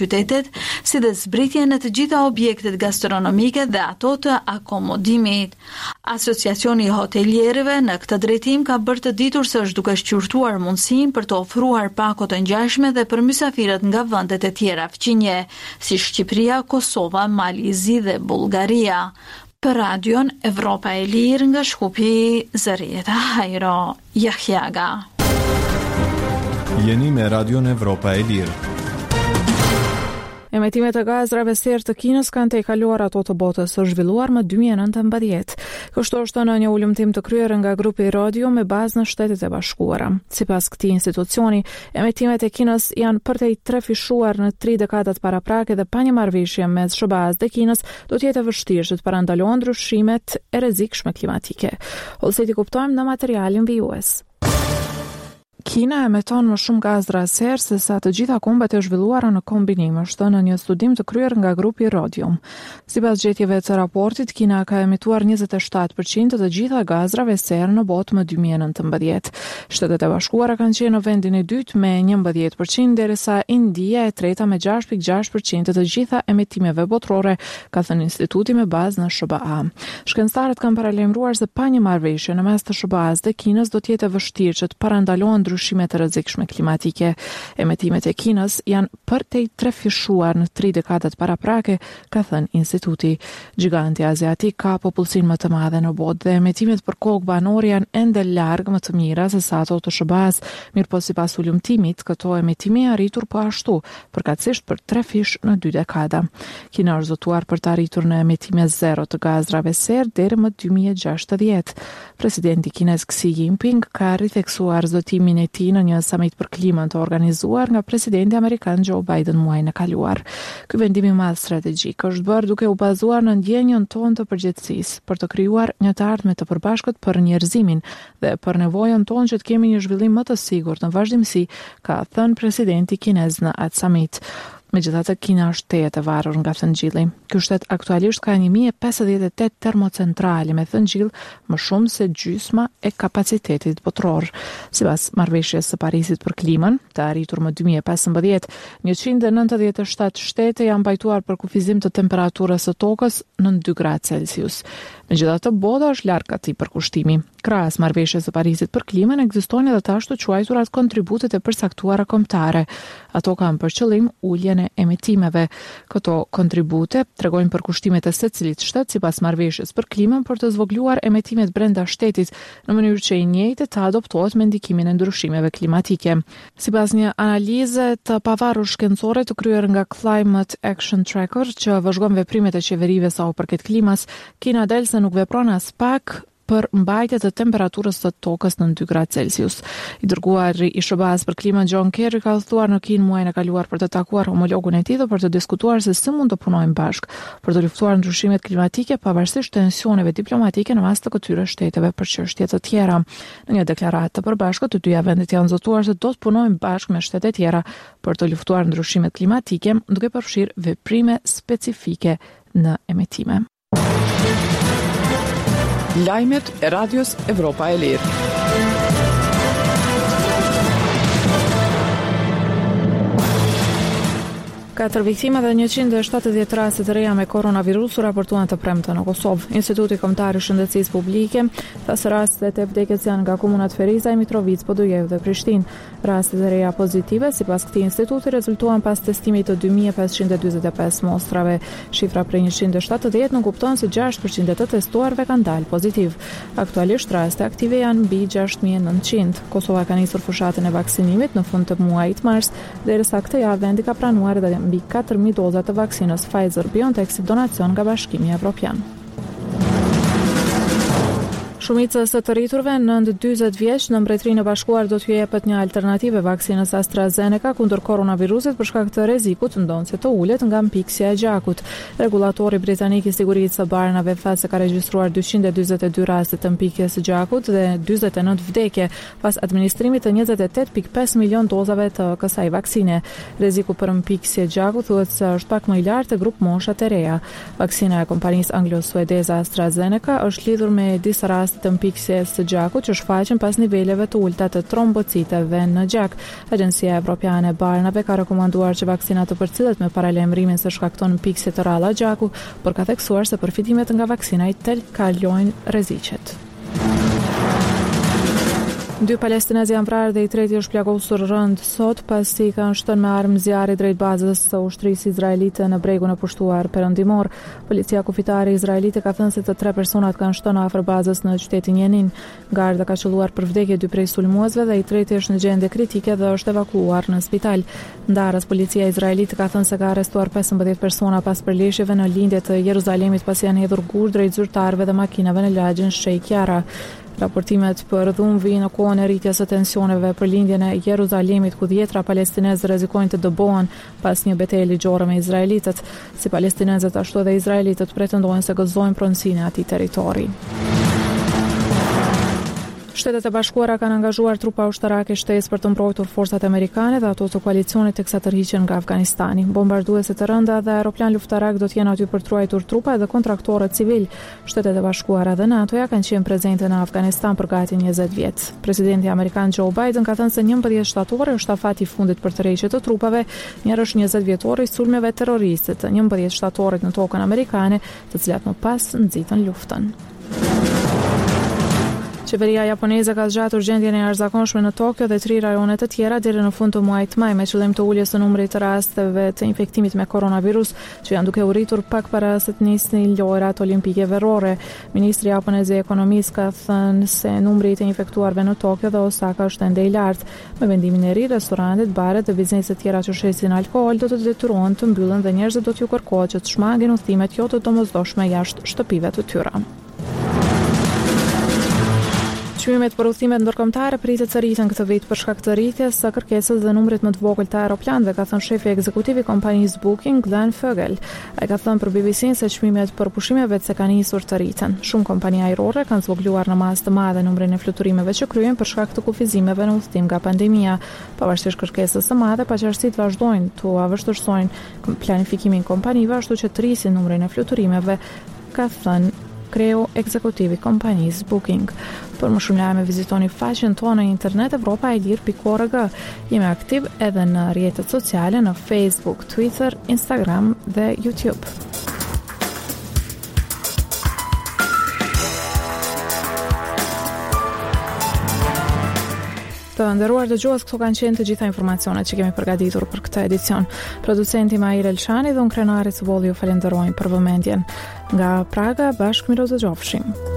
qytetet, si dhe zbritje në të gjitha objektet gastronomike dhe ato të akomodimit. Asociacioni i hotelierëve në këtë drejtim ka bërë të ditur se është duke shqyrtuar mundësinë për të ofruar pako të ngjashme dhe për mysafirët nga vendet e tjera fqinje, si Shqipëria, Kosova, Malizi dhe Bullgaria. Për radion Evropa e Lirë nga Shkupi, Zërieta Hajro Jahjaga. Jeni me radion Evropa e Lirë. Emetimet e gazrave serë të Kinës kanë tejkaluar ato të botës së zhvilluar më 2019. Kështu është në një ulëmtim të kryer nga grupi Radio me bazë në Shtetet e Bashkuara. Sipas këtij institucioni, emetimet e Kinës janë përtej trefishuar në 3 dekadat paraprake dhe pa një marrëveshje mes SBA-s dhe Kinës do të jetë e vështirë që të parandalohen ndryshimet e rrezikshme klimatike. Ose ti kuptojmë në materialin vijues. Kina emeton më shumë gazra serë se sa të gjitha kombet e zhvilluara në kombinim, është në një studim të kryer nga grupi Rodium. Sipas gjetjeve të raportit, Kina ka emituar 27% të gjitha gazrave serë në botë më 2019. Shtetet e Bashkuara kanë qenë në vendin e dytë me 11%, derisa India e treta me 6.6% të gjitha emetimeve botërore, ka thënë instituti me bazë në SBA. Shkencëtarët kanë paralajmëruar se pa një marrëveshje në mes të SBA-s dhe Kinës do të jetë e vështirë që të parandalohen ndryshimet e rrezikshme klimatike. Emetimet e Kinës janë përtej trefishuar në 3 dekadat paraprake, ka thënë instituti. Giganti aziatik ka popullsinë më të madhe në botë dhe emetimet për kokë banore janë ende larg më të mira se sa ato të SBA-s. Mirëpo sipas ulëmtimit, këto emetime janë arritur po ashtu, përkatësisht për 3 fish në 2 dekada. Kina është zotuar për të arritur në emetime zero të gazrave serë deri më 2060. Presidenti kinez Xi Jinping ka ritheksuar zotimin e tij në një summit për klimën të organizuar nga presidenti amerikan Joe Biden muajin e kaluar. Ky vendim i madh strategjik është bërë duke u bazuar në ndjenjën tonë të përgjegjësisë për të krijuar një të ardhme të përbashkët për njerëzimin dhe për nevojën tonë që të kemi një zhvillim më të sigurt në vazhdimsi, ka thënë presidenti kinez në atë summit. Megjithatë, Kina është tejet e varur nga thëngjilli. Ky shtet aktualisht ka 1058 termocentrale me thëngjill, më shumë se gjysma e kapacitetit botëror. Sipas marrëveshjes së Parisit për klimën, të arritur më 2015, 197 shtete janë pajtuar për kufizim të temperaturës së tokës në 2 gradë Celsius. Megjithatë, bota është larg këtij përkushtimi. Krahas marrëveshjes së Parisit për klimën, ekzistojnë edhe të ashtu quajturat kontributet e përcaktuara kombëtare. Ato kanë për qëllim uljen e emitimeve. Këto kontribute tregojnë për kushtimet e secilit shtet sipas marrëveshjes për klimën për të zvogëluar emetimet brenda shtetit në mënyrë që i njëjtë të adoptohet me ndikimin e ndryshimeve klimatike. Sipas një analize të pavarur shkencore të kryer nga Climate Action Tracker, që vëzhgon veprimet e qeverive sa u përket klimas, Kina del se nuk vepron as pak për mbajtje të temperaturës së tokës në 2 gradë Celsius. I dërguari i SBA-s për klimën John Kerry ka udhëtuar në Kinë muajin e kaluar për të takuar homologun e tij dhe për të diskutuar se si mund të punojnë bashkë për të luftuar ndryshimet klimatike pavarësisht tensioneve diplomatike në mes të këtyre shteteve për çështje të tjera. Në një deklaratë të përbashkët, të dyja vendet janë zotuar se do të punojnë bashkë me shtete tjera për të luftuar ndryshimet klimatike, duke përfshirë veprime specifike në emetime. Lajmet e radios Evropa e Lirë. 4 viktima dhe 170 raste të reja me koronavirus u raportuan të premte në Kosovë. Instituti Kombëtar i Shëndetësisë Publike tha se rastet e vdekjes janë nga komunat Ferizaj, Mitrovica, Podujev dhe Prishtinë. Rastet e reja pozitive, sipas këtij instituti, rezultuan pas testimit të 2545 mostrave. Shifra prej 170 nuk kupton se 6% të testuarve kanë dalë pozitiv. Aktualisht raste aktive janë mbi 6900. Kosova ka nisur fushatën e vaksinimit në fund të muajit mars, derisa këtë javë vendi ka pranuar edhe mbi 4000 doza të vaksinës Pfizer-BioNTech si donacion nga Bashkimi Evropian. Shumica së të rriturve nënt 40 vjeç në Mbretërinë e Bashkuar do t'ju jepet një alternativë vaksinës AstraZeneca kundër koronavirusit për shkak të rrezikut ndonë se të ulet nga mpiksja e gjakut. Regulatori britanik i sigurisë së barnave tha se ka regjistruar 242 raste të mpikjes së gjakut dhe 49 vdekje pas administrimit të 28.5 milion dozave të kësaj vaksine. Rreziku për mpiksje gjakut thuhet se është pak më i lartë te grup moshat e reja. Vaksina e kompanisë anglo-suedeze AstraZeneca është lidhur me disa raste të mpikësies së gjakut që shfaqen pas niveleve të ulta të trombociteve në gjak. Agjencia Evropiane e Barnave ka rekomanduar që vaksinat të përcillet me paralajmërimin se shkakton mpikësie të rralla gjaku, por ka theksuar se përfitimet nga vaksina i kalojnë rreziqet. 2 palestinezë janë vrarë dhe i treti është plagosur rënd sot pasi kanë shënë me armë zjarri drejt bazës së ushtrisë izraelite në bregun e pushtuar perëndimor. Policia kufitare izraelite ka thënë se të 3 personat kanë shënë afër bazës në qytetin Jenin. Garda ka qelluar për vdekje 2 prej sulmuesve dhe i treti është në gjendje kritike dhe është evakuuar në spital. Ndarës policia izraelite ka thënë se ka arrestuar 15 persona pas përleshjeve në lindje të Jeruzalemit pasi janë hedhur gur drejt zyrtarëve dhe makinave në lagjen Sheikh Jarrah. Raportimet për dhunë vijnë në kohën e rritjes së tensioneve për lindjen e Jeruzalemit ku 10 palestinezë rrezikojnë të dëbohen pas një betejë ligjore me izraelitët. Si palestinezët ashtu edhe izraelitët pretendojnë se gëzojnë pronësinë e atij territori. Shtetet e Bashkuara kanë angazhuar trupa ushtarake shtesë për të mbrojtur forcat amerikane dhe ato të koalicionit teksa tërhiqen nga Afganistani. Bombarduese të rënda dhe aeroplan luftarak do të jenë aty për të ruajtur trupa dhe kontraktorët civil. Shtetet e Bashkuara dhe NATO-ja kanë qenë prezente në Afganistan për gati 20 vjet. Presidenti amerikan Joe Biden ka thënë se 11 shtator është afati i fundit për tërheqje të trupave, njëherë është 20 vjetori i sulmeve terroriste të 11 shtatorit në tokën amerikane, të cilat më pas nxitën luftën. Qeveria japoneze ka zgjatur gjendjen e jashtëzakonshme në Tokyo dhe 3 rajone të tjera deri në fund të muajit maj me qëllim të uljes së numrit të rasteve të infektimit me koronavirus që janë duke u rritur pak para se të nisnin lojrat olimpike verore. Ministri japonez i ekonomisë ka thënë se numri i të infektuarve në Tokyo dhe Osaka është ende i lartë. Me vendimin e ri, restorantet, baret dhe bizneset tjera që shesin alkool do të detyrohen të mbyllen dhe njerëzit do t'ju kërkohet që të shmangin udhëtimet jo të domosdoshme jashtë shtëpive të tyre. Çmimet për udhëtimet ndërkombëtare pritet të rriten këtë vit për shkak të rritjes së kërkesës dhe numrit më të vogël të aeroplanëve, ka thënë shefi ekzekutiv i kompanisë Booking, Glenn Fogel. Ai ka thënë për BBC se çmimet për pushimeve kanë nisur të rriten. Shumë kompani ajrore kanë zvogëluar në masë të madhe numrin e fluturimeve që kryejnë për shkak të kufizimeve në udhëtim nga pandemia. Pavarësisht kërkesës së madhe, paqartësitë vazhdojnë të vështirësojnë planifikimin e kompanive, ashtu që të rrisin numrin e fluturimeve, ka thënë kreu ekzekutivi kompanisë Booking. Për më shumë lajme vizitoni faqen tonë në internet evropaelir.org. Jemi aktiv edhe në rrjetet sociale në Facebook, Twitter, Instagram dhe YouTube. Të nderuar dëgjues, këto kanë qenë të gjitha informacionet që kemi përgatitur për këtë edicion. Producenti Mair Elshani dhe unë krenari Cubolli ju falenderojnë për vëmendjen. Nga Praga, bashkë miro të gjofshim.